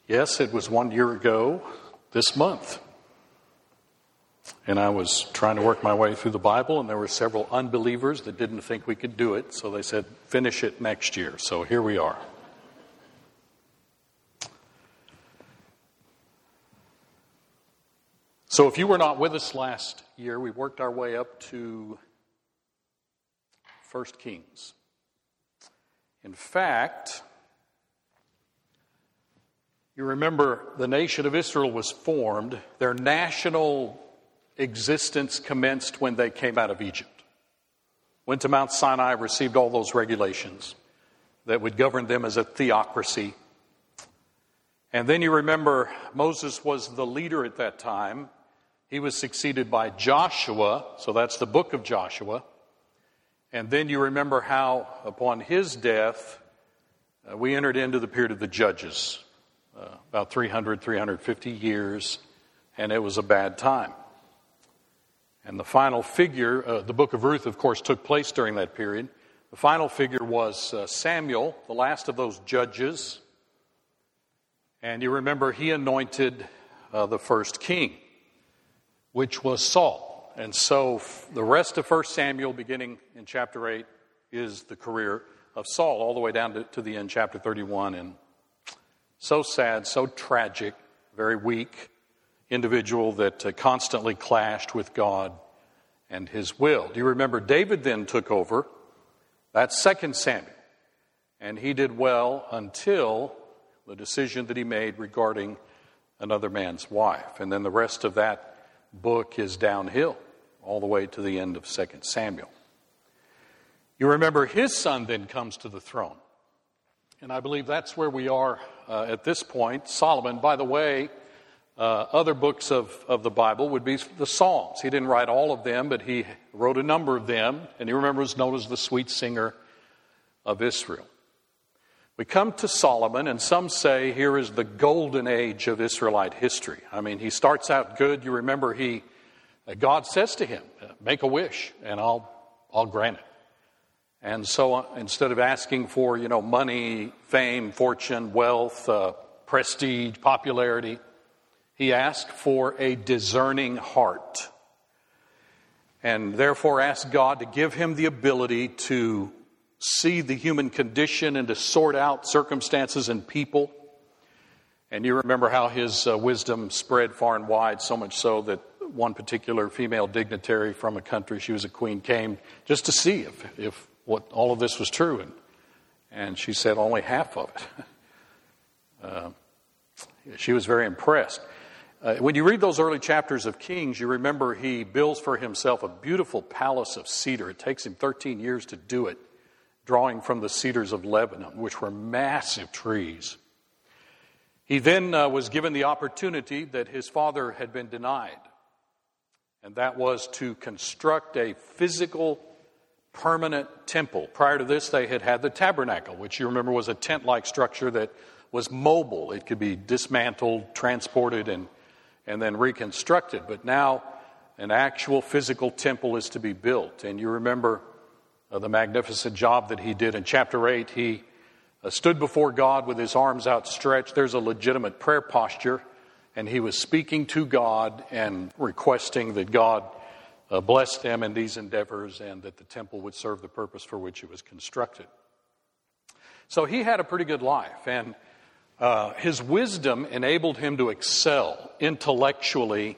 Yes, it was 1 year ago this month. And I was trying to work my way through the Bible, and there were several unbelievers that didn't think we could do it, so they said, finish it next year. So here we are. So if you were not with us last year, we worked our way up to 1 Kings. In fact, you remember the nation of Israel was formed. Their national existence commenced when they came out of Egypt. Went to Mount Sinai, received all those regulations that would govern them as a theocracy. And then you remember Moses was the leader at that time. He was succeeded by Joshua, so that's the book of Joshua. And then you remember how upon his death, we entered into the period of the Judges, about 350 years, and it was a bad time. And the final figure, the book of Ruth, of course, took place during that period. The final figure was Samuel, the last of those judges. And you remember he anointed the first king, which was Saul. And so the rest of 1 Samuel, beginning in chapter 8, is the career of Saul, all the way down to the end, chapter 31. And so sad, so tragic, very weak individual that constantly clashed with God and his will. Do you remember David then took over? That's 2 Samuel. And he did well until the decision that he made regarding another man's wife. And then the rest of that book is downhill all the way to the end of 2 Samuel. You remember his son then comes to the throne. And I believe that's where we are at this point. Solomon, by the way, other books of the Bible would be the Psalms. He didn't write all of them, but he wrote a number of them. And he was known as the sweet singer of Israel. We come to Solomon, and some say here is the golden age of Israelite history. I mean, he starts out good. You remember God says to him, make a wish, and I'll grant it. And so instead of asking for, money, fame, fortune, wealth, prestige, popularity, he asked for a discerning heart. And therefore asked God to give him the ability to see the human condition and to sort out circumstances and people. And you remember how his wisdom spread far and wide, so much so that one particular female dignitary from a country, she was a queen, came just to see if what all of this was true. And she said only half of it. She was very impressed. When you read those early chapters of Kings, you remember he builds for himself a beautiful palace of cedar. It takes him 13 years to do it, drawing from the cedars of Lebanon, which were massive trees. He then was given the opportunity that his father had been denied, and that was to construct a physical, permanent temple. Prior to this, they had had the tabernacle, which you remember was a tent-like structure that was mobile. It could be dismantled, transported, and then reconstructed. But now an actual physical temple is to be built. And you remember the magnificent job that he did. In chapter 8, he stood before God with his arms outstretched. There's a legitimate prayer posture, and he was speaking to God and requesting that God bless them in these endeavors and that the temple would serve the purpose for which it was constructed. So he had a pretty good life, and his wisdom enabled him to excel intellectually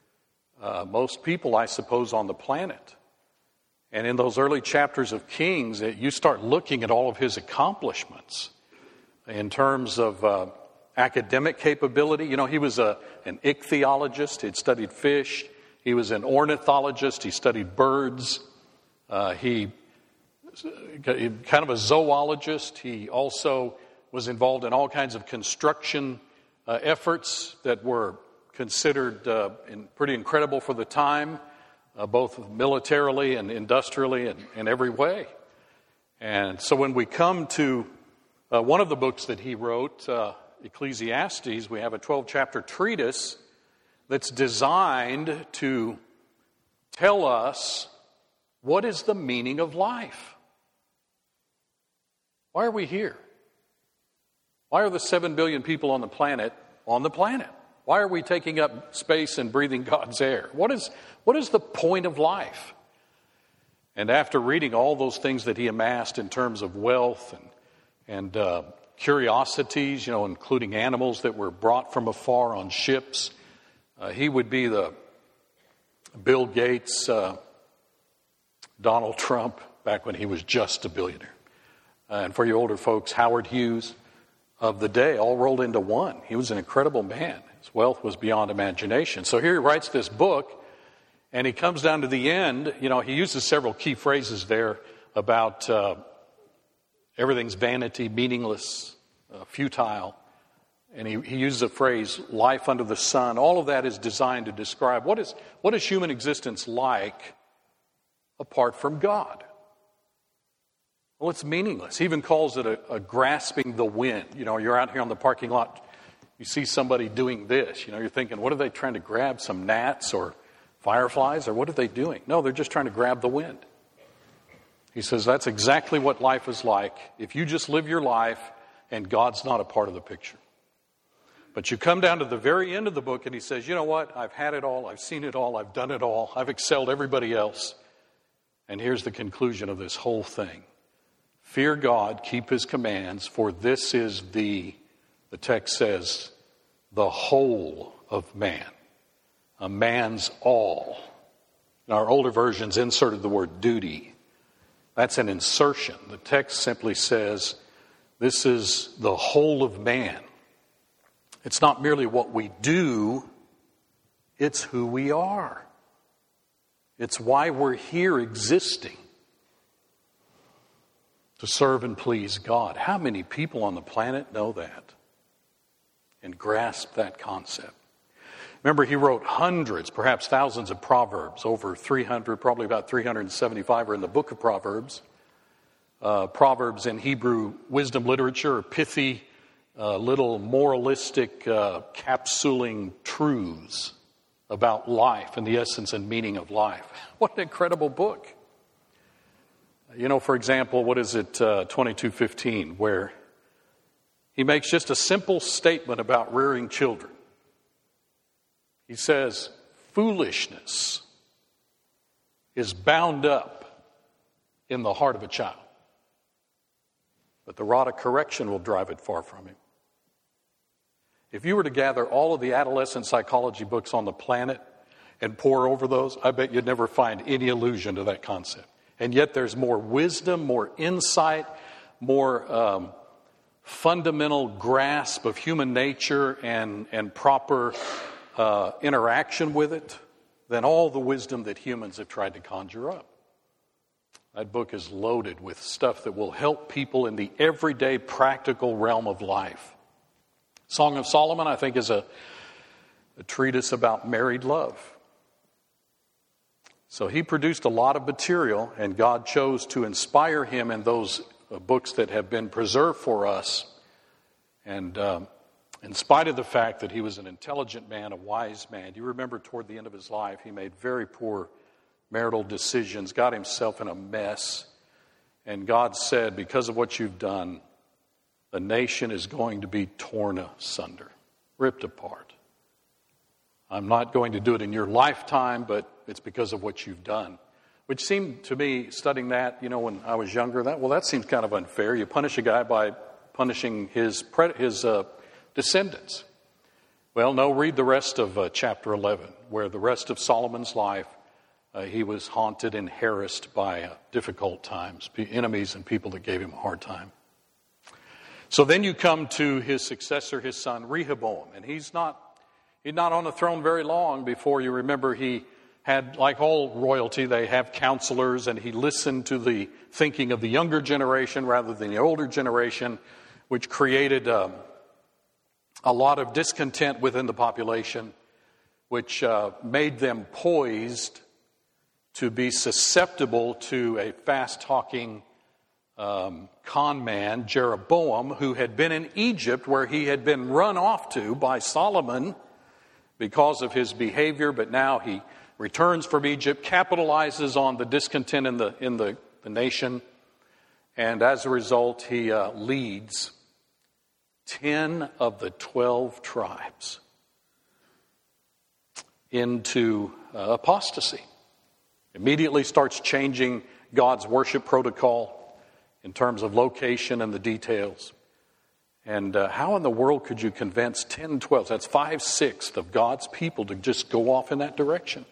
most people, I suppose, on the planet. And in those early chapters of Kings, you start looking at all of his accomplishments in terms of academic capability. He was an ichthyologist. He'd studied fish. He was an ornithologist. He studied birds. He kind of a zoologist. He also was involved in all kinds of construction efforts that were considered pretty incredible for the time, both militarily and industrially and in every way. And so when we come to one of the books that he wrote, Ecclesiastes, we have a 12-chapter treatise that's designed to tell us what is the meaning of life. Why are we here? Why are the 7 billion people on the planet on the planet? Why are we taking up space and breathing God's air? What is the point of life? And after reading all those things that he amassed in terms of wealth and curiosities, including animals that were brought from afar on ships, he would be the Bill Gates, Donald Trump, back when he was just a billionaire. And for you older folks, Howard Hughes of the day, all rolled into one. He was an incredible man. His wealth was beyond imagination. So here he writes this book, and he comes down to the end. He uses several key phrases there about everything's vanity, meaningless, futile. And he uses a phrase, life under the sun. All of that is designed to describe what is human existence like apart from God. Well, it's meaningless. He even calls it a grasping the wind. You're out here on the parking lot, you see somebody doing this. You're thinking, what are they trying to grab? Some gnats or fireflies? Or what are they doing? No, they're just trying to grab the wind. He says that's exactly what life is like if you just live your life and God's not a part of the picture. But you come down to the very end of the book and he says, you know what? I've had it all. I've seen it all. I've done it all. I've excelled everybody else. And here's the conclusion of this whole thing. Fear God, keep his commands, for this is the text says, the whole of man. A man's all. In our older versions inserted the word duty. That's an insertion. The text simply says, this is the whole of man. It's not merely what we do, it's who we are. It's why we're here existing. To serve and please God. How many people on the planet know that and grasp that concept? Remember, he wrote hundreds, perhaps thousands of Proverbs, over 300, probably about 375 are in the book of Proverbs. Proverbs in Hebrew wisdom literature are pithy, little moralistic, capsuling truths about life and the essence and meaning of life. What an incredible book. For example, what is it, 22:15, where he makes just a simple statement about rearing children. He says, foolishness is bound up in the heart of a child, but the rod of correction will drive it far from him. If you were to gather all of the adolescent psychology books on the planet and pore over those, I bet you'd never find any allusion to that concept. And yet there's more wisdom, more insight, more fundamental grasp of human nature and proper interaction with it than all the wisdom that humans have tried to conjure up. That book is loaded with stuff that will help people in the everyday practical realm of life. Song of Solomon, I think, is a treatise about married love. So he produced a lot of material, and God chose to inspire him in those books that have been preserved for us. And in spite of the fact that he was an intelligent man, a wise man, you remember toward the end of his life, he made very poor marital decisions, got himself in a mess. And God said, because of what you've done, the nation is going to be torn asunder, ripped apart. I'm not going to do it in your lifetime, but it's because of what you've done. Which seemed to me, studying that, when I was younger, that seems kind of unfair. You punish a guy by punishing his descendants. Well, no, read the rest of chapter 11, where the rest of Solomon's life, he was haunted and harassed by difficult times, enemies and people that gave him a hard time. So then you come to his successor, his son Rehoboam, and he's not on the throne very long before you remember he had, like all royalty, they have counselors, and he listened to the thinking of the younger generation rather than the older generation, which created a lot of discontent within the population, which made them poised to be susceptible to a fast-talking con man, Jeroboam, who had been in Egypt, where he had been run off to by Solomon because of his behavior, but now he returns from Egypt, capitalizes on the discontent in the nation, and as a result, he leads 10 of the 12 tribes into apostasy. Immediately starts changing God's worship protocol in terms of location and the details. And how in the world could you convince 10, 12, that's 5/6 of God's people to just go off in that direction?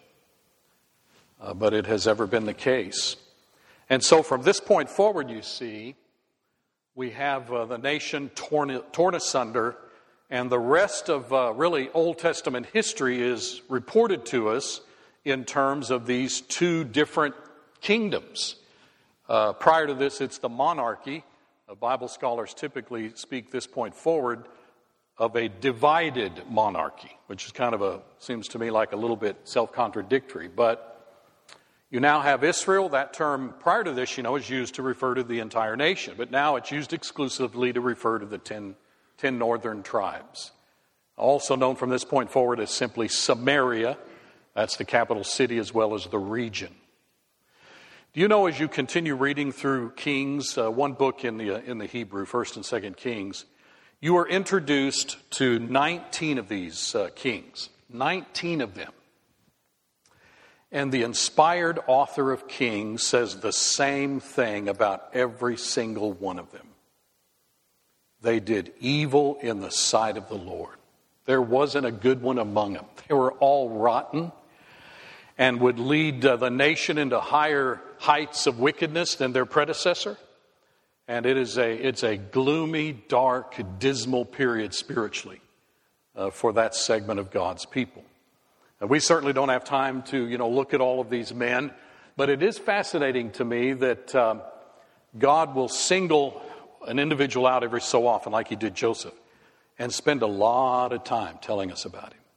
But it has ever been the case. And so from this point forward, you see, we have the nation torn asunder, and the rest of really Old Testament history is reported to us in terms of these two different kingdoms. Prior to this, it's the monarchy. Bible scholars typically speak this point forward of a divided monarchy, which is kind of seems to me like a little bit self-contradictory. But you now have Israel. That term prior to this, is used to refer to the entire nation. But now it's used exclusively to refer to the 10 northern tribes. Also known from this point forward as simply Samaria. That's the capital city as well as the region. Do you know, as you continue reading through Kings, one book in the Hebrew, 1st and 2nd Kings, you are introduced to 19 of these kings. 19 of them. And the inspired author of Kings says the same thing about every single one of them. They did evil in the sight of the Lord. There wasn't a good one among them. They were all rotten and would lead the nation into higher heights of wickedness than their predecessor. And it's a gloomy, dark, dismal period spiritually for that segment of God's people. We certainly don't have time to, look at all of these men, but it is fascinating to me that God will single an individual out every so often, like he did Joseph, and spend a lot of time telling us about him.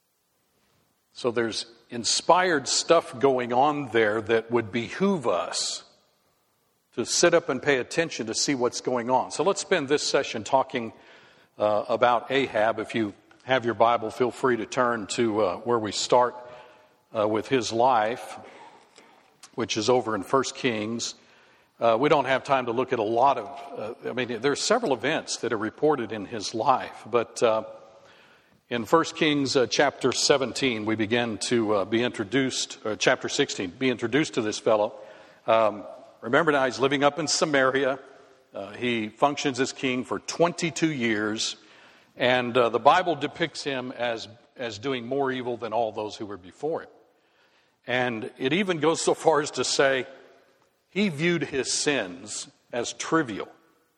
So there's inspired stuff going on there that would behoove us to sit up and pay attention to see what's going on. So let's spend this session talking about Ahab. If you have your Bible, feel free to turn to where we start with his life, which is over in 1 Kings. We don't have time to look at a lot of, there's several events that are reported in his life, but in 1 Kings chapter 17, we begin to be introduced, chapter 16, be introduced to this fellow. Remember now, he's living up in Samaria. He functions as king for 22 years. And the Bible depicts him as doing more evil than all those who were before him. And it even goes so far as to say he viewed his sins as trivial.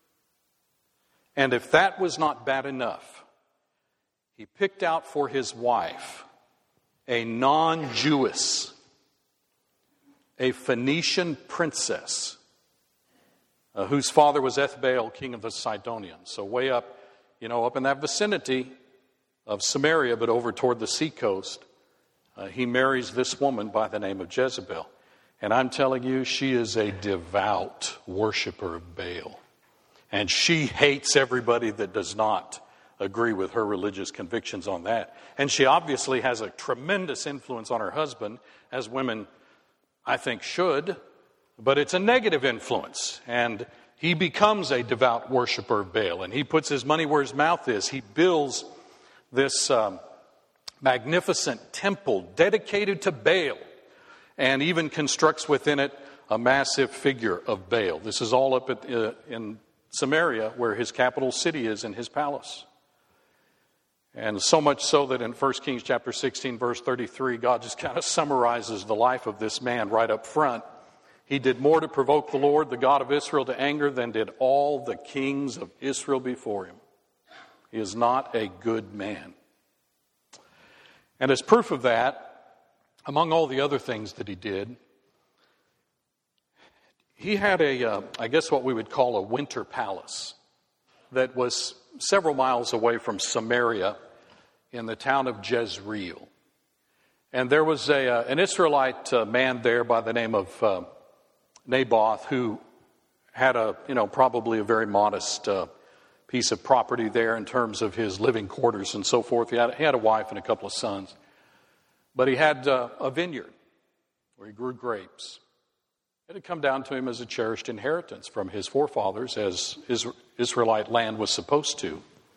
And if that was not bad enough, he picked out for his wife a non-Jewess, a Phoenician princess, whose father was Ethbaal, king of the Sidonians. So way up, up in that vicinity of Samaria, but over toward the seacoast, he marries this woman by the name of Jezebel. And I'm telling you, she is a devout worshiper of Baal. And she hates everybody that does not agree with her religious convictions on that. And she obviously has a tremendous influence on her husband, as women, I think, should. But it's a negative influence. And he becomes a devout worshiper of Baal, and he puts his money where his mouth is. He builds this magnificent temple dedicated to Baal, and even constructs within it a massive figure of Baal. This is all up in Samaria, where his capital city is, in his palace. And so much so that in 1 Kings chapter 16, verse 33, God just kind of summarizes the life of this man right up front. He did more to provoke the Lord, the God of Israel, to anger than did all the kings of Israel before him. He is not a good man. And as proof of that, among all the other things that he did, he had I guess what we would call a winter palace that was several miles away from Samaria in the town of Jezreel. And there was an Israelite man there by the name of Naboth, who had probably a very modest piece of property there in terms of his living quarters and so forth. He had a wife and a couple of sons. But he had a vineyard where he grew grapes. It had come down to him as a cherished inheritance from his forefathers, as Israelite land was supposed to.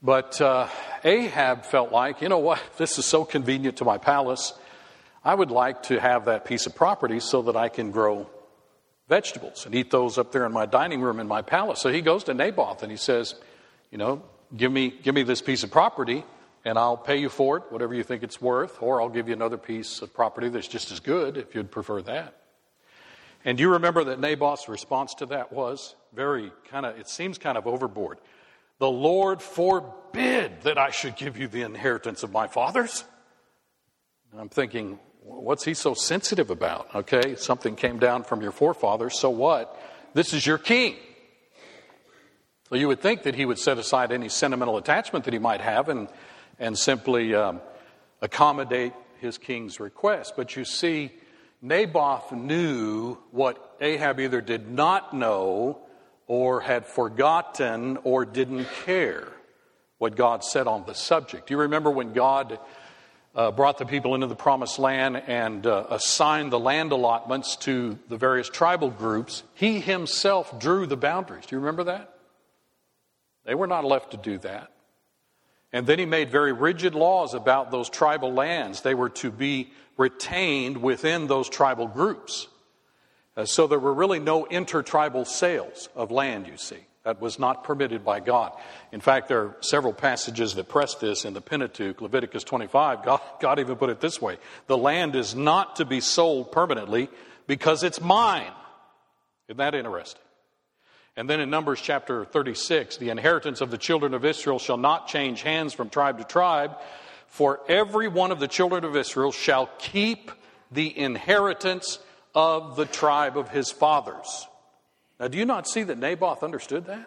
But Ahab felt like, you know what, this is so convenient to my palace. I would like to have that piece of property so that I can grow vegetables and eat those up there in my dining room in my palace. So he goes to Naboth and he says, you know, give me this piece of property and I'll pay you for it, whatever you think it's worth, or I'll give you another piece of property that's just as good if you'd prefer that. And do you remember that Naboth's response to that was it seems kind of overboard. The Lord forbid that I should give you the inheritance of my fathers. And I'm thinking, what's he so sensitive about? Okay, something came down from your forefathers, so what? This is your king. So you would think that he would set aside any sentimental attachment that he might have and simply accommodate his king's request. But you see, Naboth knew what Ahab either did not know or had forgotten or didn't care what God said on the subject. Do you remember when God brought the people into the promised land and assigned the land allotments to the various tribal groups? He himself drew the boundaries. Do you remember that? They were not left to do that. And then he made very rigid laws about those tribal lands. They were to be retained within those tribal groups. So there were really no intertribal sales of land, you see. That was not permitted by God. In fact, there are several passages that press this in the Pentateuch. Leviticus 25, God even put it this way. The land is not to be sold permanently because it's mine. Isn't that interesting? And then in Numbers chapter 36, the inheritance of the children of Israel shall not change hands from tribe to tribe, for every one of the children of Israel shall keep the inheritance of the tribe of his fathers. Now, do you not see that Naboth understood that?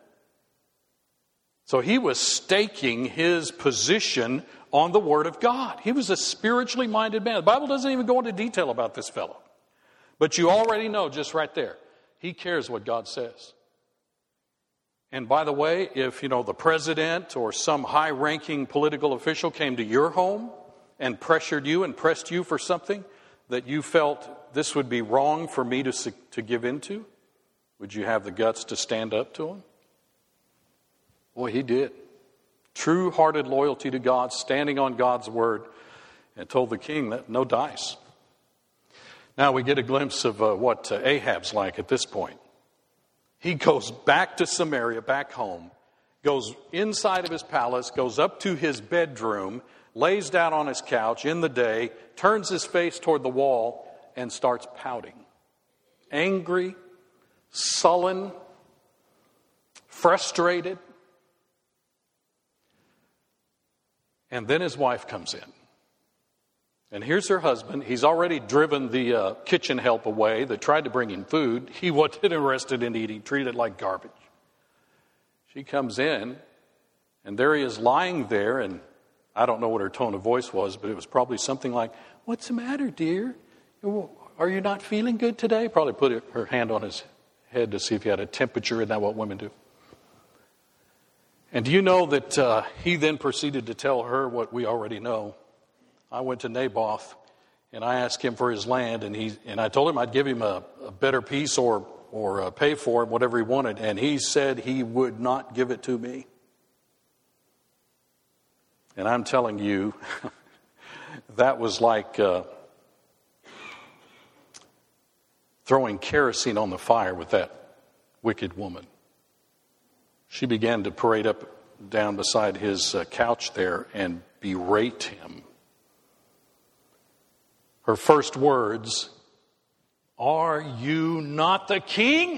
So he was staking his position on the Word of God. He was a spiritually minded man. The Bible doesn't even go into detail about this fellow. But you already know just right there, he cares what God says. And by the way, if, the president or some high-ranking political official came to your home and pressured you and pressed you for something that you felt this would be wrong for me to give into, would you have the guts to stand up to him? Boy, he did. True-hearted loyalty to God, standing on God's word, and told the king that no dice. Now we get a glimpse of what Ahab's like at this point. He goes back to Samaria, back home, goes inside of his palace, goes up to his bedroom, lays down on his couch in the day, turns his face toward the wall, and starts pouting. Angry, sullen, frustrated. And then his wife comes in. And here's her husband. He's already driven the kitchen help away that tried to bring him food. He wasn't interested in eating, treated it like garbage. She comes in, and there he is lying there, and I don't know what her tone of voice was, but it was probably something like, "What's the matter, dear? Are you not feeling good today?" Probably put her hand on his head to see if he had a temperature. Isn't that what women do? And do you know that he then proceeded to tell her what we already know? I went to Naboth and I asked him for his land, and I told him I'd give him a better piece or pay for it, whatever he wanted, and he said he would not give it to me. And I'm telling you, that was like throwing kerosene on the fire with that wicked woman. She began to parade up down beside his couch there and berate him. Her first words, "Are you not the king?"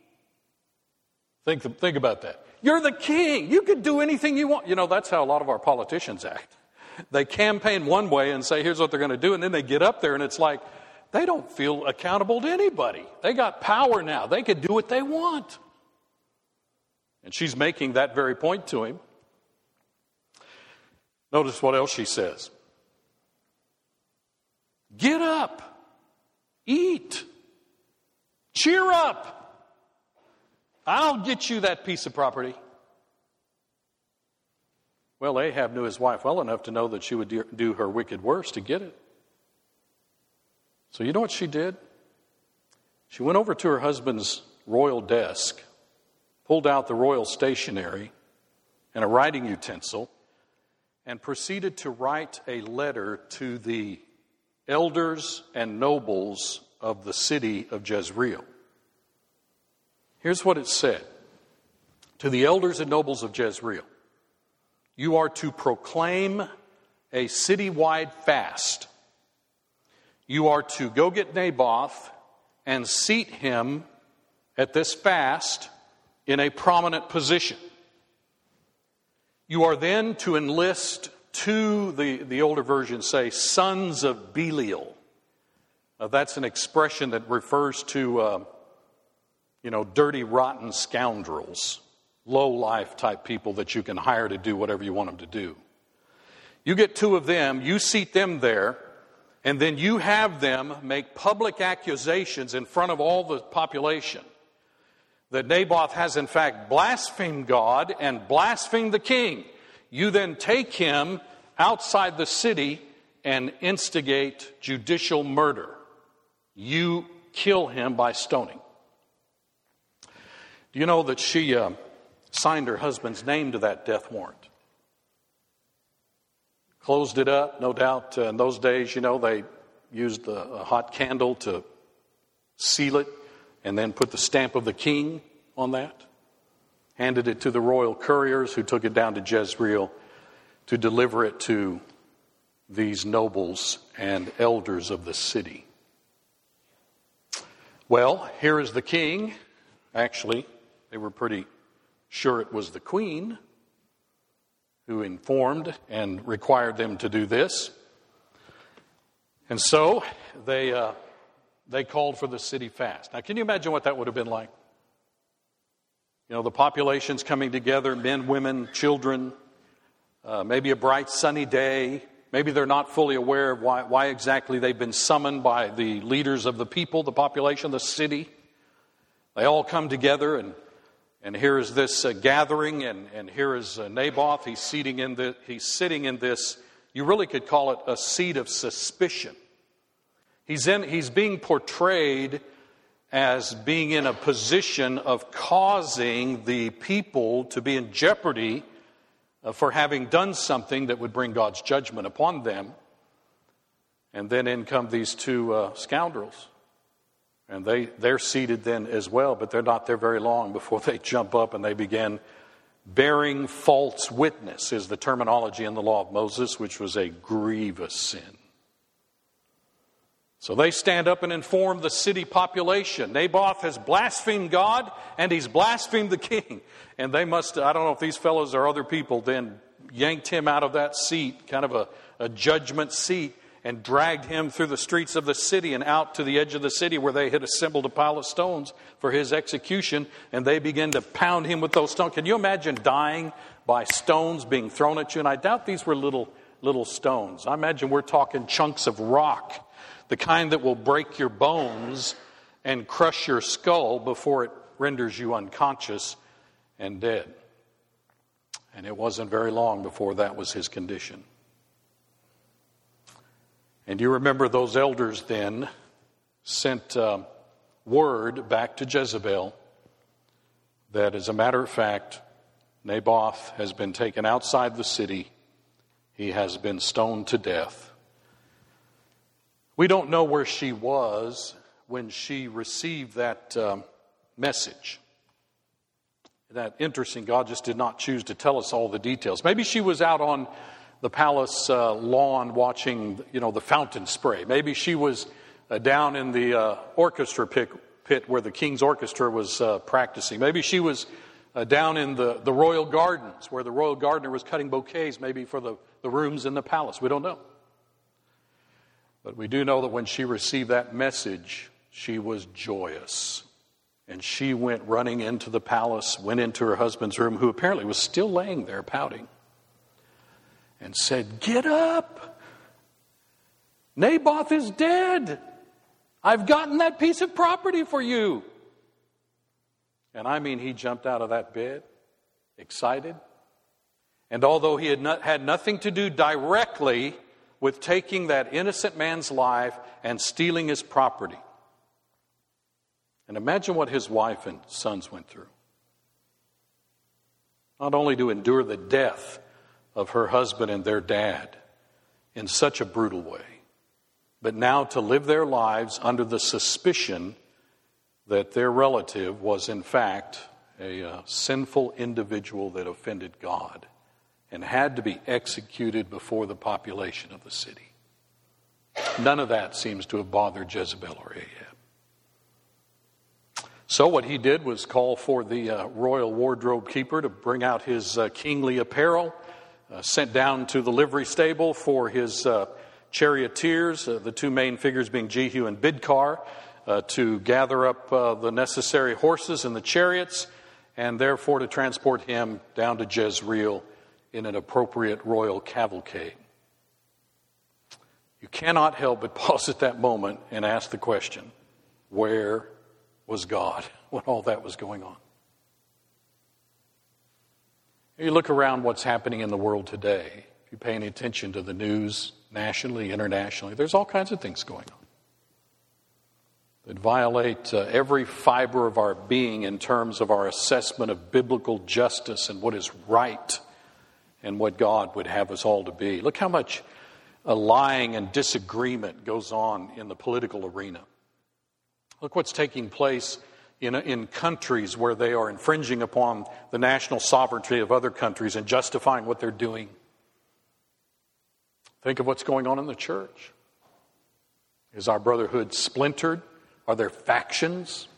Think about that. You're the king. You could do anything you want. That's how a lot of our politicians act. They campaign one way and say, here's what they're going to do. And then they get up there and it's like, they don't feel accountable to anybody. They got power now. They can do what they want. And she's making that very point to him. Notice what else she says. Get up. Eat. Cheer up. I'll get you that piece of property. Well, Ahab knew his wife well enough to know that she would do her wicked worst to get it. So you know what she did? She went over to her husband's royal desk, pulled out the royal stationery, and a writing utensil and proceeded to write a letter to the elders and nobles of the city of Jezreel. Here's what it said. To the elders and nobles of Jezreel, you are to proclaim a citywide fast. You are to go get Naboth and seat him at this fast in a prominent position. You are then to enlist two, the older versions say, sons of Belial. That's an expression that refers to, dirty, rotten scoundrels, low-life type people that you can hire to do whatever you want them to do. You get two of them, you seat them there, and then you have them make public accusations in front of all the population that Naboth has in fact blasphemed God and blasphemed the king. You then take him outside the city and instigate judicial murder. You kill him by stoning. Do you know that she signed her husband's name to that death warrant? Closed it up, no doubt. In those days, they used a hot candle to seal it and then put the stamp of the king on that. Handed it to the royal couriers who took it down to Jezreel to deliver it to these nobles and elders of the city. Well, here is the king. Actually, they were pretty sure it was the queen who informed and required them to do this. And so they called for the city fast. Now, can you imagine what that would have been like? The population's coming together, men, women, children, maybe a bright sunny day. Maybe they're not fully aware of why exactly they've been summoned by the leaders of the people, the population, the city. They all come together, and here is this gathering, and here is Naboth. He's sitting in this, you really could call it a seat of suspicion. He's being portrayed as being in a position of causing the people to be in jeopardy for having done something that would bring God's judgment upon them. And then in come these two scoundrels. And they're seated then as well, but they're not there very long before they jump up and they begin bearing false witness, is the terminology in the law of Moses, which was a grievous sin. So they stand up and inform the city population. Naboth has blasphemed God and he's blasphemed the king. And they must, I don't know if these fellows or other people then yanked him out of that seat, kind of a judgment seat, and dragged him through the streets of the city and out to the edge of the city where they had assembled a pile of stones for his execution. And they began to pound him with those stones. Can you imagine dying by stones being thrown at you? And I doubt these were little stones. I imagine we're talking chunks of rock, the kind that will break your bones and crush your skull before it renders you unconscious and dead. And it wasn't very long before that was his condition. And you remember those elders then sent word back to Jezebel that, as a matter of fact, Naboth has been taken outside the city. He has been stoned to death. We don't know where she was when she received that message. That interesting, God just did not choose to tell us all the details. Maybe she was out on the palace lawn watching, the fountain spray. Maybe she was down in the orchestra pit where the king's orchestra was practicing. Maybe she was down in the royal gardens where the royal gardener was cutting bouquets, maybe for the rooms in the palace. We don't know. But we do know that when she received that message, she was joyous. And she went running into the palace, went into her husband's room, who apparently was still laying there pouting, and said, "Get up! Naboth is dead! I've gotten that piece of property for you!" And I mean, he jumped out of that bed, excited. And although he had nothing to do directly with taking that innocent man's life and stealing his property. And imagine what his wife and sons went through. not only to endure the death of her husband and their dad in such a brutal way, but now to live their lives under the suspicion that their relative was in fact a sinful individual that offended God and had to be executed before the population of the city. None of that seems to have bothered Jezebel or Ahab. So what he did was call for the royal wardrobe keeper to bring out his kingly apparel, sent down to the livery stable for his charioteers, the two main figures being Jehu and Bidkar, to gather up the necessary horses and the chariots, and therefore to transport him down to Jezreel in an appropriate royal cavalcade. You cannot help but pause at that moment and ask the question, where was God when all that was going on? You look around what's happening in the world today. If you pay any attention to the news, nationally, internationally, there's all kinds of things going on that violate every fiber of our being in terms of our assessment of biblical justice and what is right and what God would have us all to be. Look how much lying and disagreement goes on in the political arena. Look what's taking place in countries where they are infringing upon the national sovereignty of other countries and justifying what they're doing. Think of what's going on in the church. Is our brotherhood splintered? Are there factions?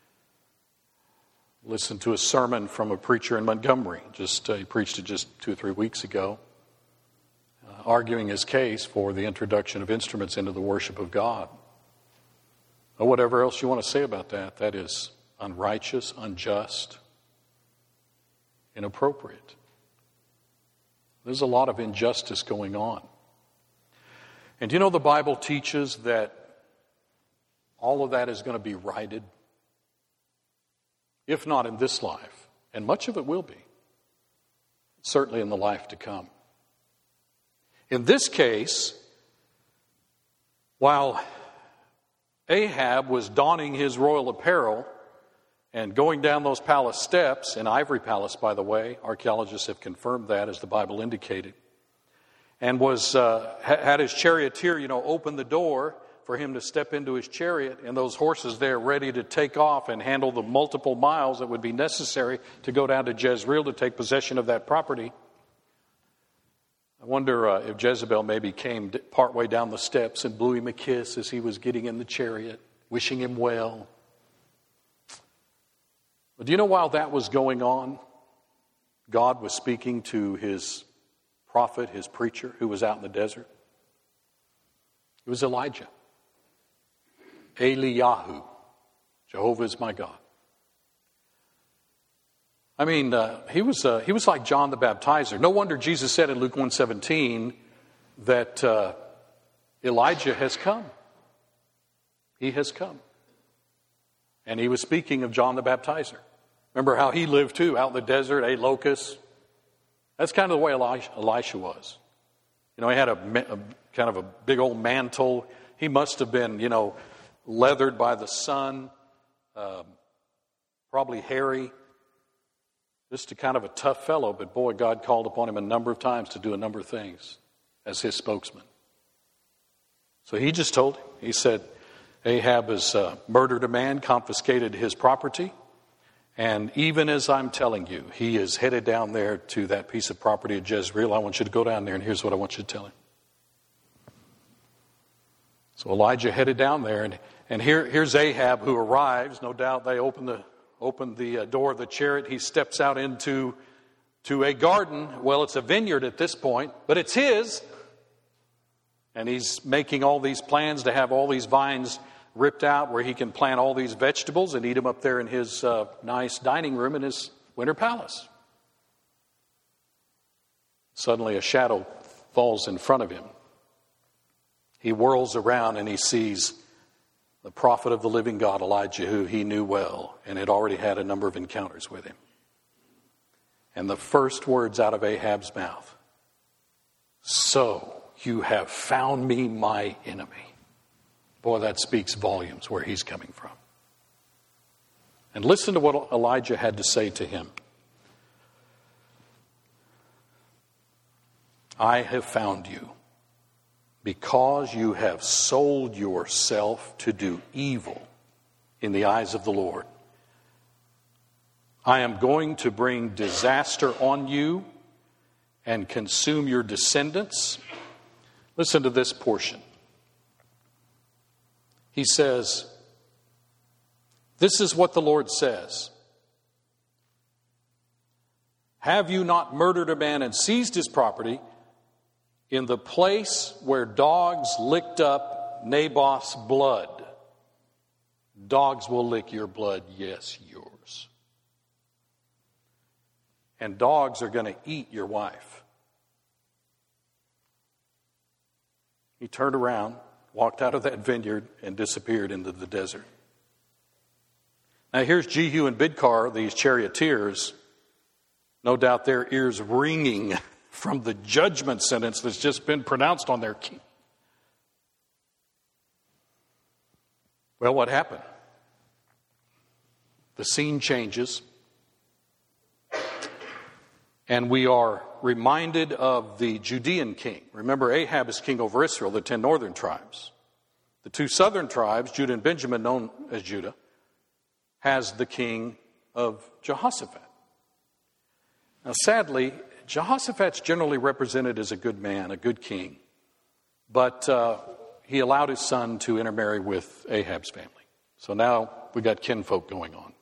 Listen to a sermon from a preacher in Montgomery. He preached it just 2 or 3 weeks ago, arguing his case for the introduction of instruments into the worship of God. Or whatever else you want to say about that, that is unrighteous, unjust, inappropriate. There's a lot of injustice going on. And you know the Bible teaches that all of that is going to be righted, if not in this life, and much of it will be, certainly in the life to come. In this case, while Ahab was donning his royal apparel and going down those palace steps, in Ivory Palace, by the way, archaeologists have confirmed that as the Bible indicated, and was had his charioteer, open the door for him to step into his chariot, and those horses there ready to take off and handle the multiple miles that would be necessary to go down to Jezreel to take possession of that property. I wonder if Jezebel maybe came partway down the steps and blew him a kiss as he was getting in the chariot, wishing him well. But do you know while that was going on, God was speaking to his prophet, his preacher, who was out in the desert? It was Elijah. Eliyahu. Jehovah is my God. I mean, he was like John the Baptizer. No wonder Jesus said in Luke 1:17 that Elijah has come. He has come. And he was speaking of John the Baptizer. Remember how he lived too, out in the desert, ate locusts. That's kind of the way Elisha was. He had a kind of a big old mantle. He must have been, leathered by the sun, probably hairy. Just a kind of a tough fellow, but boy, God called upon him a number of times to do a number of things as his spokesman. So he just told him, he said, Ahab has murdered a man, confiscated his property, and even as I'm telling you, he is headed down there to that piece of property at Jezreel. I want you to go down there, and here's what I want you to tell him. So Elijah headed down there, and here's Ahab who arrives. No doubt they open the door of the chariot. He steps out into a garden. Well, it's a vineyard at this point, but it's his. And he's making all these plans to have all these vines ripped out where he can plant all these vegetables and eat them up there in his nice dining room in his winter palace. Suddenly a shadow falls in front of him. He whirls around and he sees the prophet of the living God, Elijah, who he knew well and had already had a number of encounters with him. And the first words out of Ahab's mouth, "So you have found me my enemy." Boy, that speaks volumes where he's coming from. And listen to what Elijah had to say to him. I have found you, because you have sold yourself to do evil in the eyes of the Lord. I am going to bring disaster on you and consume your descendants. Listen to this portion. He says, this is what the Lord says. Have you not murdered a man and seized his property in the place where dogs licked up Naboth's blood? Dogs will lick your blood, yes, yours. And dogs are going to eat your wife. He turned around, walked out of that vineyard, and disappeared into the desert. Now here's Jehu and Bidkar, these charioteers, no doubt their ears ringing from the judgment sentence that's just been pronounced on their king. Well, what happened? The scene changes, and we are reminded of the Judean king. Remember, Ahab is king over Israel, the 10 northern tribes. The 2 southern tribes, Judah and Benjamin, known as Judah, has the king of Jehoshaphat. Now, sadly, Jehoshaphat's generally represented as a good man, a good king, but he allowed his son to intermarry with Ahab's family. So now we got kinfolk going on.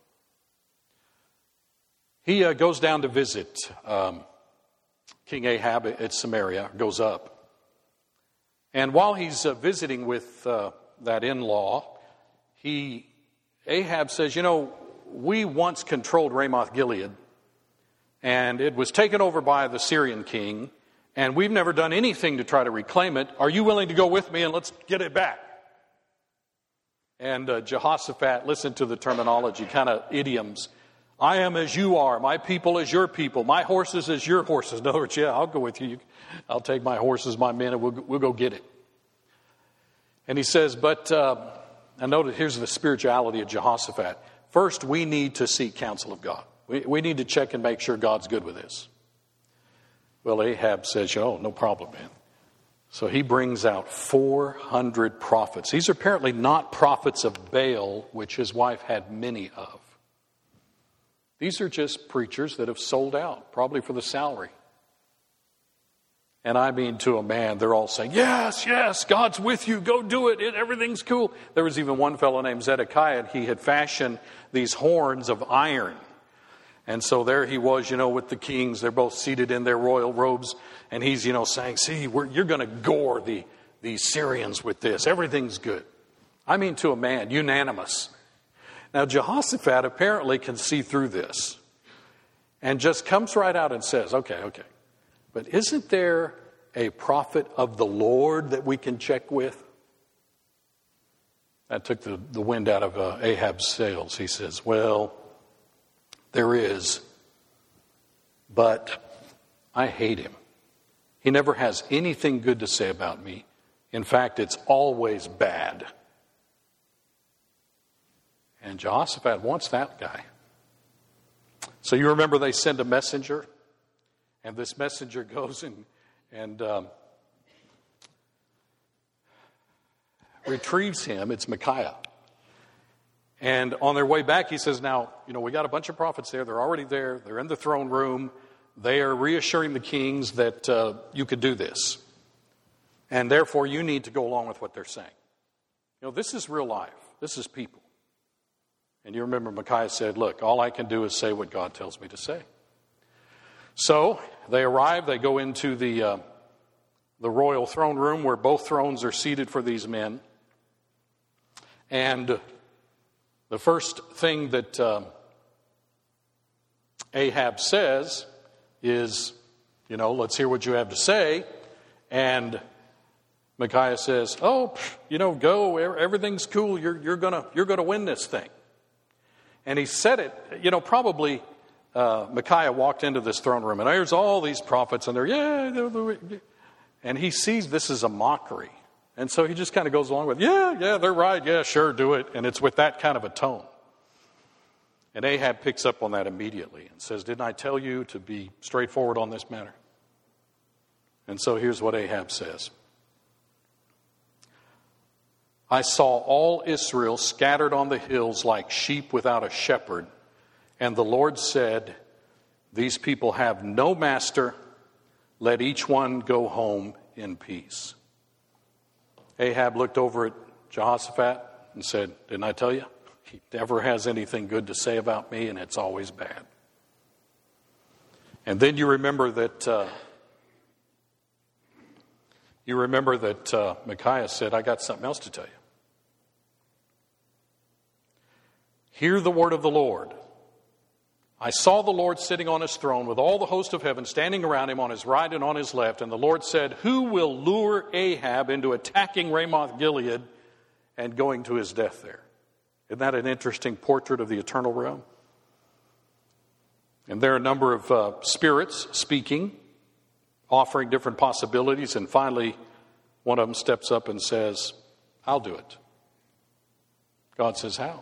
He goes down to visit King Ahab at Samaria, goes up. And while he's visiting with that in-law, Ahab says, we once controlled Ramoth Gilead, and it was taken over by the Syrian king, and we've never done anything to try to reclaim it. Are you willing to go with me and let's get it back? And Jehoshaphat, listen to the terminology, kind of idioms. I am as you are, my people as your people, my horses as your horses. In other words, yeah, I'll go with you. I'll take my horses, my men, and we'll go get it. And he says, but, and notice here's the spirituality of Jehoshaphat. First, we need to seek counsel of God. We need to check and make sure God's good with this. Well, Ahab says, no problem, man. So he brings out 400 prophets. These are apparently not prophets of Baal, which his wife had many of. These are just preachers that have sold out, probably for the salary. And I mean, to a man, they're all saying, yes, God's with you, go do it, everything's cool. There was even one fellow named Zedekiah, and he had fashioned these horns of iron. And so there he was, with the kings. They're both seated in their royal robes. And he's, saying, see, you're going to gore the Syrians with this. Everything's good. I mean, to a man, unanimous. Now, Jehoshaphat apparently can see through this and just comes right out and says, okay. But isn't there a prophet of the Lord that we can check with? That took the wind out of Ahab's sails. He says, well, there is, but I hate him. He never has anything good to say about me. In fact, it's always bad. And Jehoshaphat wants that guy. So you remember they send a messenger, and this messenger goes and retrieves him. It's Micaiah. And on their way back, he says, now, we got a bunch of prophets there. They're already there. They're in the throne room. They are reassuring the kings that you could do this. And therefore, you need to go along with what they're saying. This is real life. This is people. And you remember Micaiah said, look, all I can do is say what God tells me to say. So they arrive. They go into the royal throne room where both thrones are seated for these men. And the first thing that Ahab says is, let's hear what you have to say. And Micaiah says, go, everything's cool. You're gonna win this thing. And he said it, probably Micaiah walked into this throne room, and there's all these prophets, and and he sees this as a mockery. And so he just kind of goes along with, they're right, yeah, sure, do it. And it's with that kind of a tone. And Ahab picks up on that immediately and says, didn't I tell you to be straightforward on this matter? And so here's what Ahab says. I saw all Israel scattered on the hills like sheep without a shepherd. And the Lord said, these people have no master. Let each one go home in peace. Ahab looked over at Jehoshaphat and said, didn't I tell you? He never has anything good to say about me, and it's always bad. And then you remember that Micaiah said, I got something else to tell you. Hear the word of the Lord. I saw the Lord sitting on his throne with all the host of heaven standing around him on his right and on his left. And the Lord said, who will lure Ahab into attacking Ramoth Gilead and going to his death there? Isn't that an interesting portrait of the eternal realm? And there are a number of spirits speaking, offering different possibilities. And finally, one of them steps up and says, I'll do it. God says, how?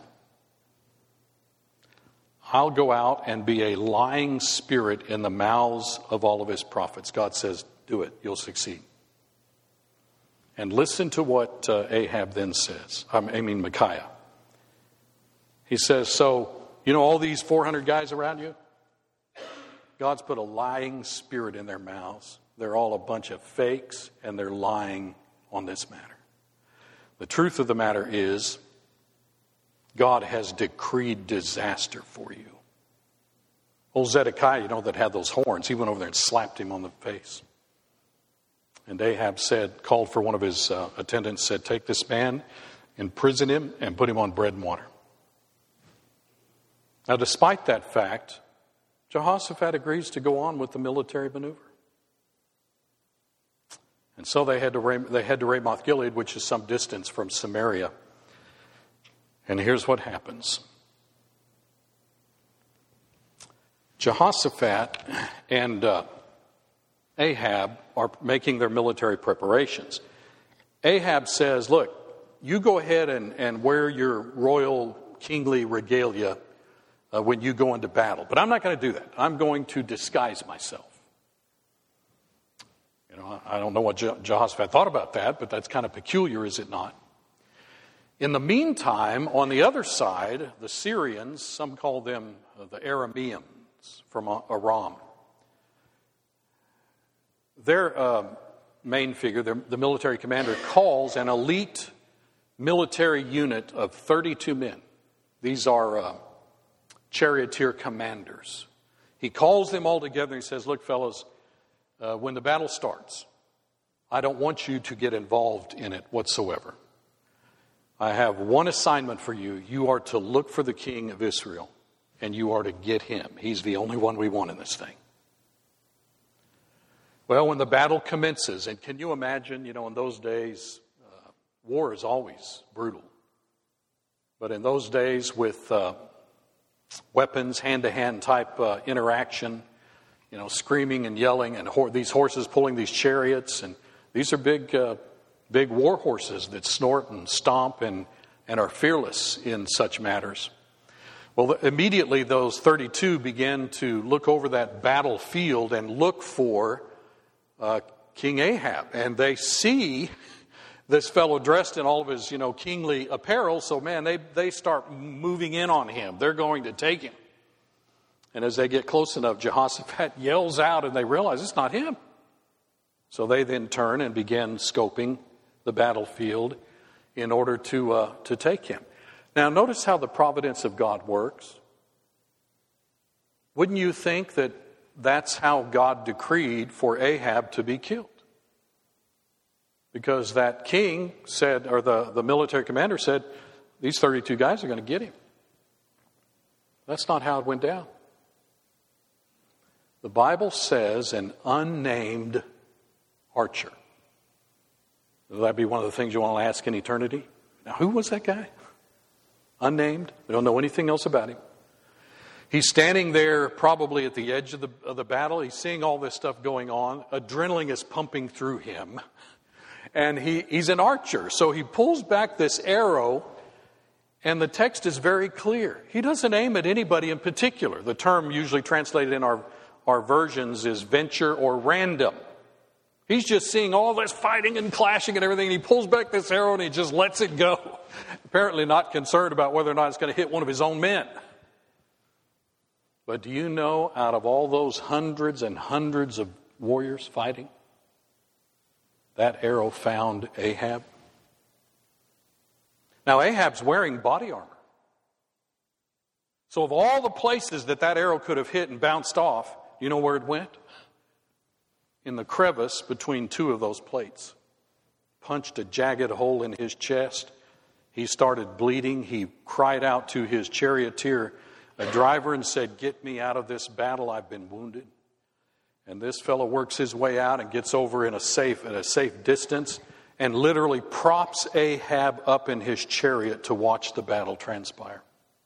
I'll go out and be a lying spirit in the mouths of all of his prophets. God says, do it. You'll succeed. And listen to what Ahab then says. Micaiah. He says, so, you know all these 400 guys around you? God's put a lying spirit in their mouths. They're all a bunch of fakes, and they're lying on this matter. The truth of the matter is, God has decreed disaster for you. Old Zedekiah, that had those horns, he went over there and slapped him on the face. And Ahab called for one of his attendants, said, take this man, imprison him, and put him on bread and water. Now, despite that fact, Jehoshaphat agrees to go on with the military maneuver. And so they head to Ramoth Gilead, which is some distance from Samaria. And here's what happens. Jehoshaphat and Ahab are making their military preparations. Ahab says, look, you go ahead and wear your royal kingly regalia when you go into battle. But I'm not going to do that. I'm going to disguise myself. I don't know what Jehoshaphat thought about that, but that's kind of peculiar, is it not? In the meantime, on the other side, the Syrians, some call them the Arameans from Aram. Their main figure, the military commander, calls an elite military unit of 32 men. These are charioteer commanders. He calls them all together and he says, look, fellows, when the battle starts, I don't want you to get involved in it whatsoever. I have one assignment for you. You are to look for the king of Israel, and you are to get him. He's the only one we want in this thing. Well, when the battle commences, and can you imagine, in those days, war is always brutal. But in those days with weapons, hand-to-hand type interaction, screaming and yelling, and these horses pulling these chariots, and these are big war horses that snort and stomp and are fearless in such matters. Well, immediately those 32 began to look over that battlefield and look for King Ahab. And they see this fellow dressed in all of his, kingly apparel. So, man, they start moving in on him. They're going to take him. And as they get close enough, Jehoshaphat yells out and they realize it's not him. So they then turn and begin scoping the battlefield in order to take him. Now, notice how the providence of God works. Wouldn't you think that that's how God decreed for Ahab to be killed? Because that king said, or the military commander said, these 32 guys are going to get him. That's not how it went down. The Bible says an unnamed archer. Will that be one of the things you want to ask in eternity? Now, who was that guy? Unnamed. We don't know anything else about him. He's standing there probably at the edge of the battle. He's seeing all this stuff going on. Adrenaline is pumping through him. And he's an archer. So he pulls back this arrow, and the text is very clear. He doesn't aim at anybody in particular. The term usually translated in our versions is venture or random. He's just seeing all this fighting and clashing and everything, and he pulls back this arrow and he just lets it go. Apparently not concerned about whether or not it's going to hit one of his own men. But do you know, out of all those hundreds and hundreds of warriors fighting, that arrow found Ahab? Now, Ahab's wearing body armor. So of all the places that arrow could have hit and bounced off, you know where it went? In the crevice between two of those plates. Punched a jagged hole in his chest. He started bleeding. He cried out to his charioteer, a driver, and said, "Get me out of this battle. I've been wounded." And this fellow works his way out and gets over at a safe distance and literally props Ahab up in his chariot to watch the battle transpire.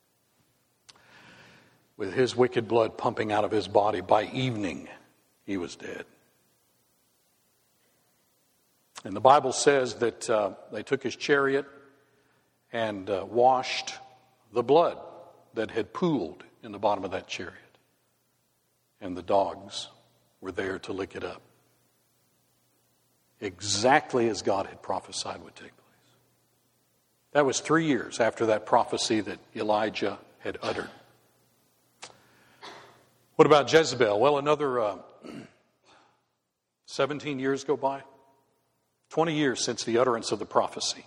With his wicked blood pumping out of his body, by evening, he was dead. And the Bible says that they took his chariot and washed the blood that had pooled in the bottom of that chariot. And the dogs were there to lick it up. Exactly as God had prophesied would take place. That was 3 years after that prophecy that Elijah had uttered. What about Jezebel? Well, another 17 years go by. 20 years since the utterance of the prophecy.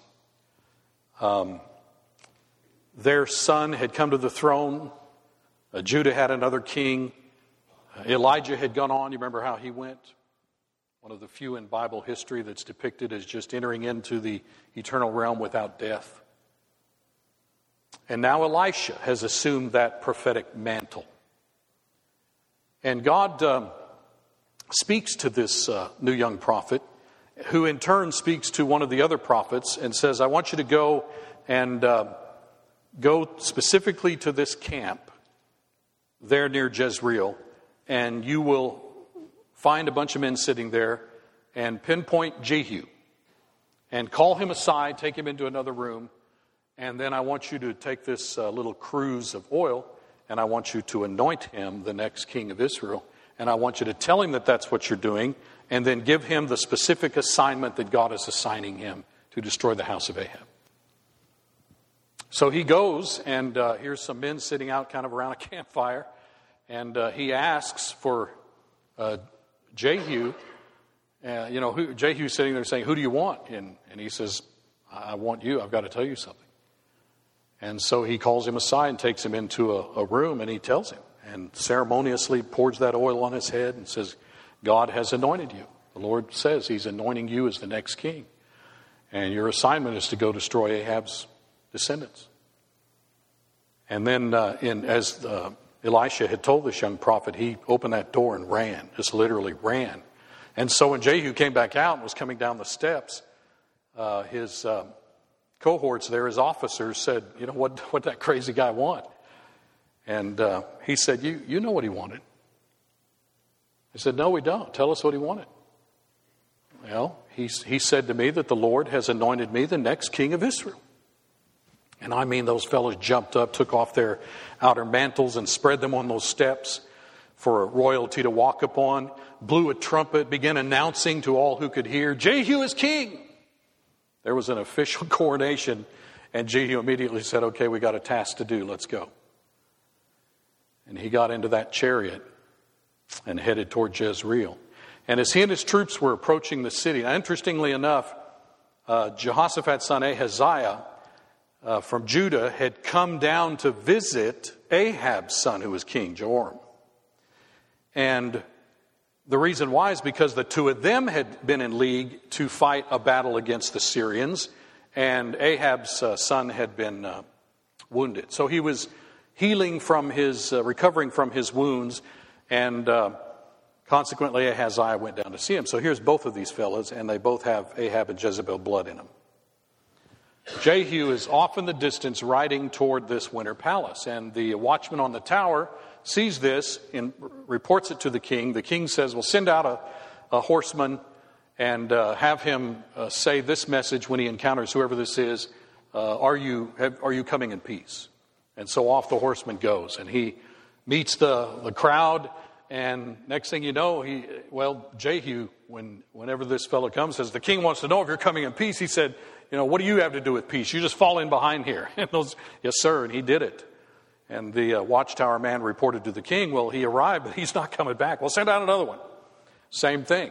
Their son had come to the throne. Judah had another king. Elijah had gone on. You remember how he went? One of the few in Bible history that's depicted as just entering into the eternal realm without death. And now Elisha has assumed that prophetic mantle. And God speaks to this new young prophet, who in turn speaks to one of the other prophets and says, "I want you to go and go specifically to this camp there near Jezreel, and you will find a bunch of men sitting there and pinpoint Jehu and call him aside, take him into another room, and then I want you to take this little cruse of oil and I want you to anoint him the next king of Israel, and I want you to tell him that that's what you're doing, and then give him the specific assignment that God is assigning him to destroy the house of Ahab." So he goes, and here's some men sitting out kind of around a campfire, and he asks for Jehu. Jehu's sitting there saying, "Who do you want?" And he says, "I want you. I've got to tell you something." And so he calls him aside and takes him into a room, and he tells him, and ceremoniously pours that oil on his head and says, "God has anointed you. The Lord says he's anointing you as the next king. And your assignment is to go destroy Ahab's descendants." And then as Elisha had told this young prophet, he opened that door and ran, just literally ran. And so when Jehu came back out and was coming down the steps, his cohorts there, his officers said, "You know, what that crazy guy want?" And he said, you know what he wanted. They said, "No, we don't. Tell us what he wanted." "Well, he said to me that the Lord has anointed me the next king of Israel." And I mean, those fellows jumped up, took off their outer mantles and spread them on those steps for royalty to walk upon, blew a trumpet, began announcing to all who could hear, "Jehu is king." There was an official coronation, and Jehu immediately said, "Okay, we got a task to do. Let's go." And he got into that chariot and headed toward Jezreel. And as he and his troops were approaching the city, now interestingly enough, Jehoshaphat's son Ahaziah from Judah had come down to visit Ahab's son, who was king, Joram. And the reason why is because the two of them had been in league to fight a battle against the Syrians, and Ahab's son had been wounded. So he was recovering from his wounds, and consequently Ahaziah went down to see him. So here's both of these fellas, and they both have Ahab and Jezebel blood in them. Jehu is off in the distance riding toward this winter palace, and the watchman on the tower sees this and reports it to the king. The king says, "Well, send out a horseman and have him say this message when he encounters whoever this is. Are you coming in peace?" And so off the horseman goes, and he meets the crowd And next thing you know, Jehu, whenever this fellow comes, says, the king wants to know if you're coming in peace. He said, what do you have to do with peace? You just fall in behind here. And yes, sir, and he did it. And the watchtower man reported to the king, well, he arrived, but he's not coming back. Well, send out another one. Same thing.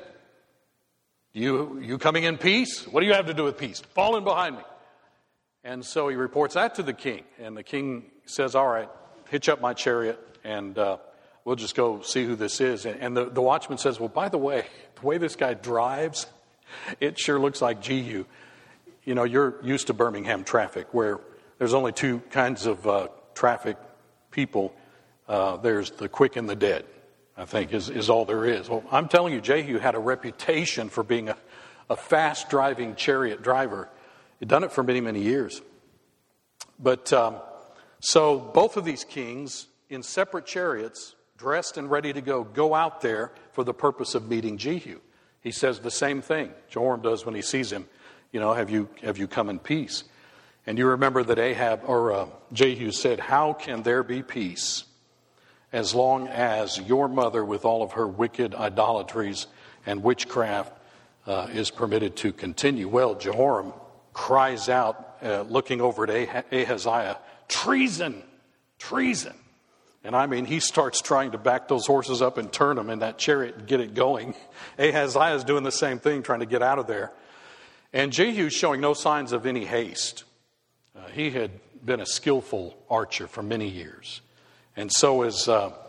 You coming in peace? What do you have to do with peace? Fall in behind me. And so he reports that to the king. And the king says, all right, hitch up my chariot and we'll just go see who this is. And the watchman says, well, by the way this guy drives, it sure looks like Jehu. You're used to Birmingham traffic where there's only two kinds of traffic people. There's the quick and the dead, I think, is all there is. Well, I'm telling you, Jehu had a reputation for being a fast-driving chariot driver. He'd done it for many, many years. But so both of these kings, in separate chariots, dressed and ready to go out there for the purpose of meeting Jehu. He says the same thing Jehoram does when he sees him. Have you come in peace? And you remember that Jehu said, how can there be peace as long as your mother with all of her wicked idolatries and witchcraft is permitted to continue? Well, Jehoram cries out, looking over at Ahaziah, treason, treason. And I mean, he starts trying to back those horses up and turn them in that chariot and get it going. Ahaziah is doing the same thing, trying to get out of there. And Jehu's showing no signs of any haste. He had been a skillful archer for many years. And so as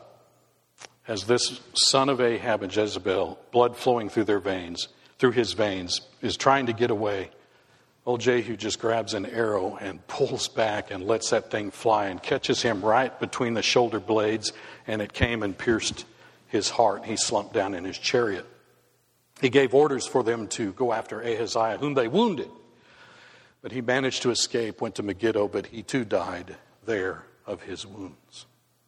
this son of Ahab and Jezebel, blood flowing through his veins, is trying to get away, old Jehu just grabs an arrow and pulls back and lets that thing fly and catches him right between the shoulder blades, and it came and pierced his heart. He slumped down in his chariot. He gave orders for them to go after Ahaziah, whom they wounded. But he managed to escape, went to Megiddo, but he too died there of his wounds.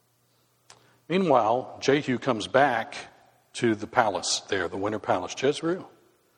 Meanwhile, Jehu comes back to the palace there, the winter palace, Jezreel.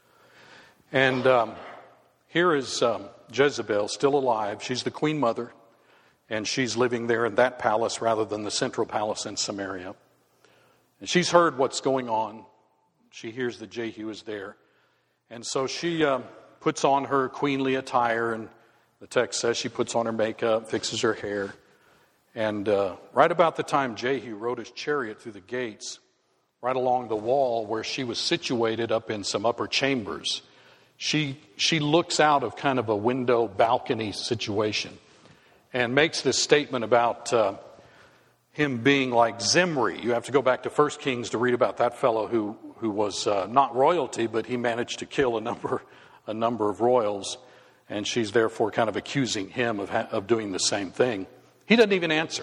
And here is Jezebel, still alive. She's the queen mother, and she's living there in that palace rather than the central palace in Samaria. And she's heard what's going on. She hears that Jehu is there. And so she puts on her queenly attire, and the text says she puts on her makeup, fixes her hair. And right about the time Jehu rode his chariot through the gates, right along the wall where she was situated up in some upper chambers, she looks out of kind of a window balcony situation and makes this statement about him being like Zimri. You have to go back to 1 Kings to read about that fellow who was not royalty, but he managed to kill a number of royals, and she's therefore kind of accusing him of doing the same thing. He doesn't even answer.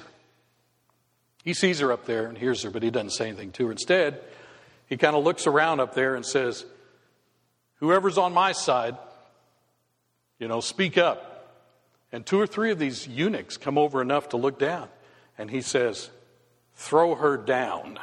He sees her up there and hears her, but he doesn't say anything to her. Instead, he kind of looks around up there and says, whoever's on my side, speak up. And 2 or 3 of these eunuchs come over enough to look down. And he says, throw her down.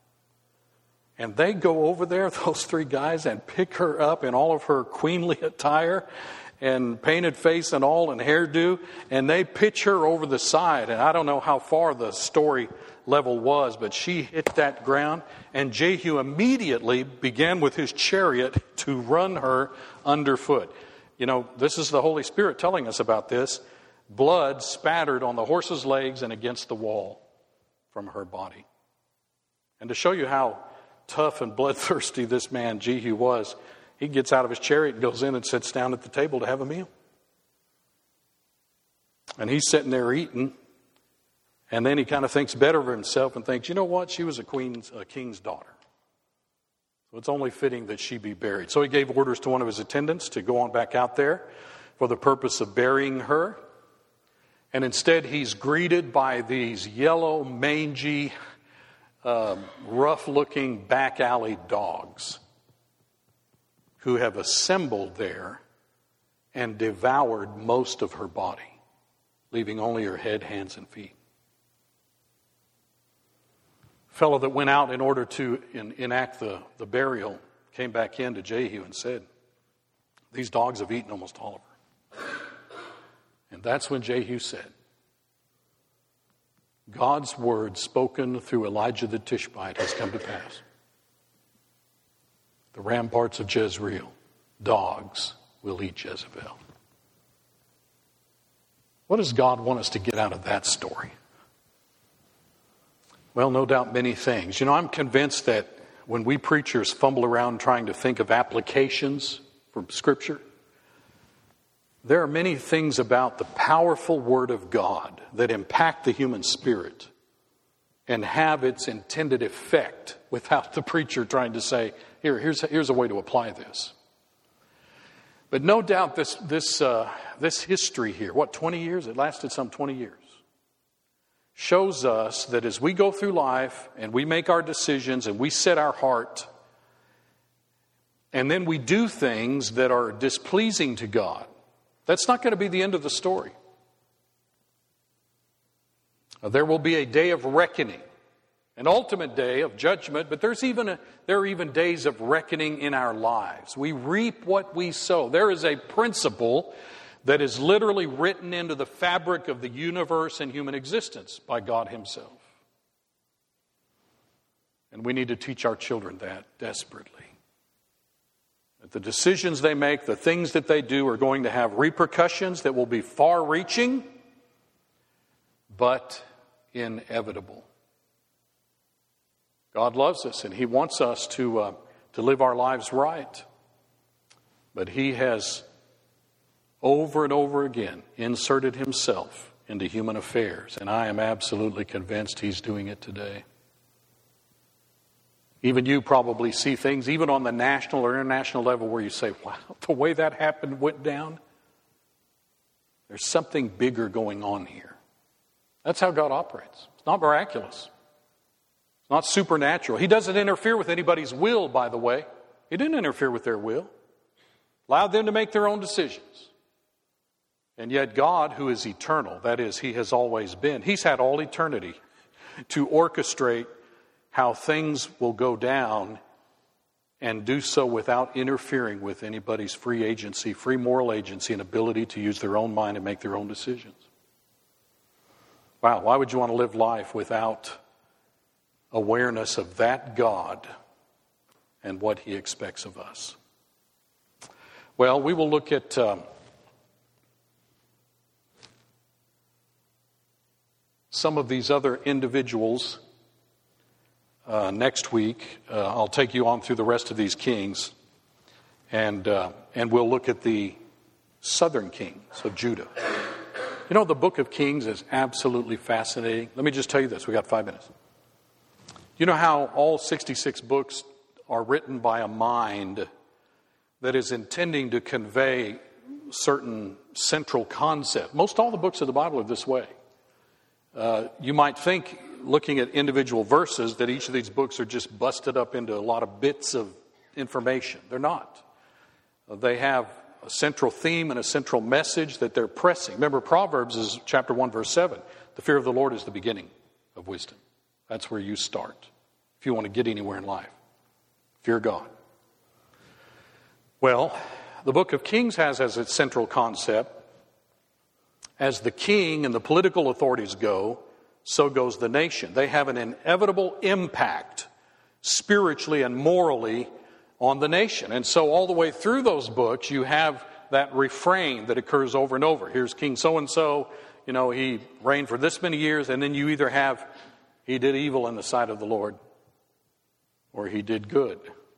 And they go over there, those 3 guys, and pick her up in all of her queenly attire and painted face and all and hairdo, and they pitch her over the side. And I don't know how far the story level was, but she hit that ground, and Jehu immediately began with his chariot to run her underfoot. This is the Holy Spirit telling us about this. Blood spattered on the horse's legs and against the wall from her body. And to show you how tough and bloodthirsty this man Jehu was, he gets out of his chariot and goes in and sits down at the table to have a meal. And he's sitting there eating, and then he kind of thinks better of himself and thinks, you know what, she was a king's daughter. So it's only fitting that she be buried. So he gave orders to one of his attendants to go on back out there for the purpose of burying her. And instead he's greeted by these yellow, mangy, rough-looking back alley dogs who have assembled there and devoured most of her body, leaving only her head, hands, and feet. A fellow that went out in order to enact the burial came back in to Jehu and said, these dogs have eaten almost all of her. And that's when Jehu said, God's word spoken through Elijah the Tishbite has come to pass. The ramparts of Jezreel, dogs will eat Jezebel. What does God want us to get out of that story? Well, no doubt many things. I'm convinced that when we preachers fumble around trying to think of applications from Scripture, there are many things about the powerful Word of God that impact the human spirit and have its intended effect without the preacher trying to say, here's a way to apply this. But no doubt this history here, 20 years? It lasted some 20 years. Shows us that as we go through life and we make our decisions and we set our heart and then we do things that are displeasing to God, that's not going to be the end of the story. There will be a day of reckoning, an ultimate day of judgment, but there are even days of reckoning in our lives. We reap what we sow. There is a principle that is literally written into the fabric of the universe and human existence by God Himself. And we need to teach our children that desperately. That the decisions they make, the things that they do are going to have repercussions that will be far-reaching, but inevitable. God loves us and He wants us to live our lives right. But He has over and over again inserted Himself into human affairs. And I am absolutely convinced He's doing it today. Even you probably see things, even on the national or international level, where you say, wow, the way that went down, there's something bigger going on here. That's how God operates. It's not miraculous. It's not supernatural. He doesn't interfere with anybody's will, by the way. He didn't interfere with their will. Allowed them to make their own decisions. And yet God, who is eternal, that is, He has always been, He's had all eternity to orchestrate how things will go down and do so without interfering with anybody's free agency, free moral agency, and ability to use their own mind and make their own decisions. Wow, why would you want to live life without awareness of that God and what He expects of us? Well, we will look at some of these other individuals next week. I'll take you on through the rest of these kings, and we'll look at the southern kings of Judah. The book of Kings is absolutely fascinating. Let me just tell you this. We got 5 minutes. You know how all 66 books are written by a mind that is intending to convey certain central concept. Most all the books of the Bible are this way. You might think, looking at individual verses, that each of these books are just busted up into a lot of bits of information. They're not. They have a central theme and a central message that they're pressing. Remember, Proverbs is chapter 1, verse 7. The fear of the Lord is the beginning of wisdom. That's where you start if you want to get anywhere in life. Fear God. Well, the book of Kings has as its central concept, as the king and the political authorities go, so goes the nation. They have an inevitable impact spiritually and morally on the nation. And so all the way through those books, you have that refrain that occurs over and over. Here's King so-and-so, he reigned for this many years, and then you either have, he did evil in the sight of the Lord, or he did good.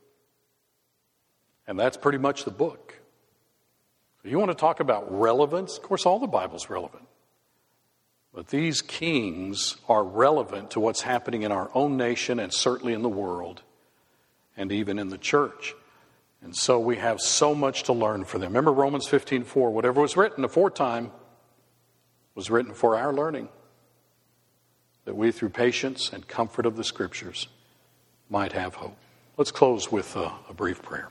And that's pretty much the book. So you want to talk about relevance? Of course, all the Bible's relevant. But these kings are relevant to what's happening in our own nation and certainly in the world and even in the church. And so we have so much to learn from them. Remember Romans 15:4, whatever was written aforetime was written for our learning, that we through patience and comfort of the Scriptures might have hope. Let's close with a brief prayer.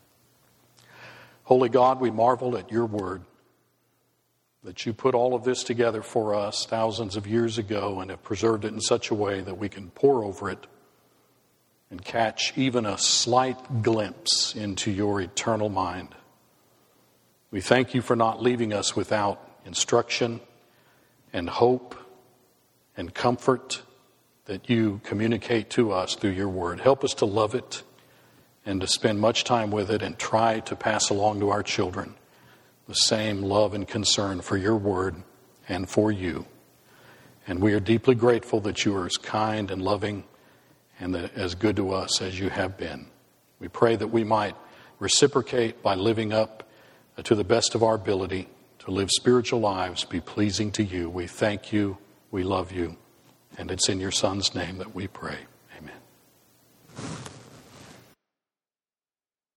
Holy God, we marvel at your word, that you put all of this together for us thousands of years ago and have preserved it in such a way that we can pore over it and catch even a slight glimpse into your eternal mind. We thank you for not leaving us without instruction and hope and comfort that you communicate to us through your word. Help us to love it and to spend much time with it and try to pass along to our children the same love and concern for your word and for you. And we are deeply grateful that you are as kind and loving and as good to us as you have been. We pray that we might reciprocate by living up to the best of our ability to live spiritual lives, be pleasing to you. We thank you, we love you, and it's in your Son's name that we pray.